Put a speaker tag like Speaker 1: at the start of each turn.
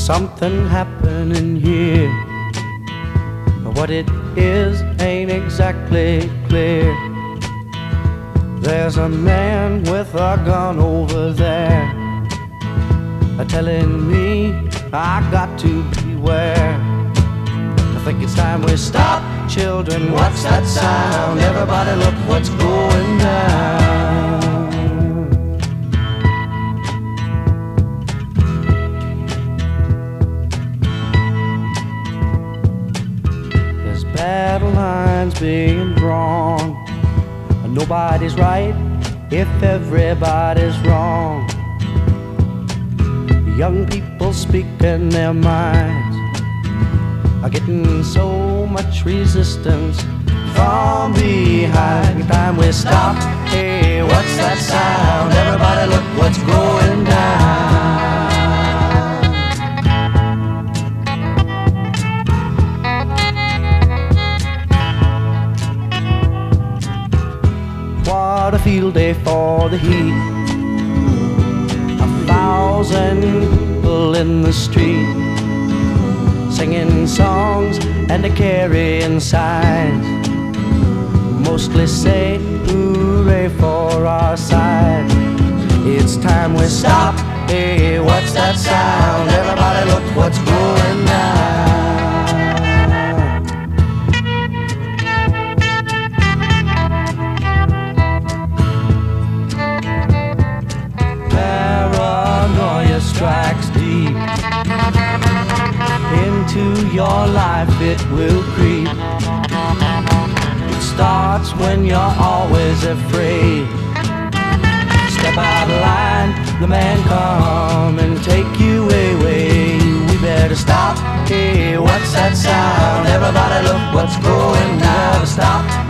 Speaker 1: something happening here, but what it is ain't exactly clear. There's a man with a gun over there, telling me I got to beware. I think it's time we stop. Children, what's that sound? Everybody look what's going down. There's battle lines being drawn. Nobody's right if everybody's wrong. Young people speaking their minds are getting so much resistance from behind. Time we stop. Hey, what's that sound? Everybody look what's going down. What a field day for the heat. 1,000 people in the street, singing songs and carrying signs, mostly say hooray for our side. It's time we stop. Hey, what's that sound? Everybody look what's going down. Paranoia strikes deep into your life, it will creep. It starts when you're always afraid. Step out of line, the man come and take you away. We better stop. Hey, what's that sound? Everybody look what's going down. Stop.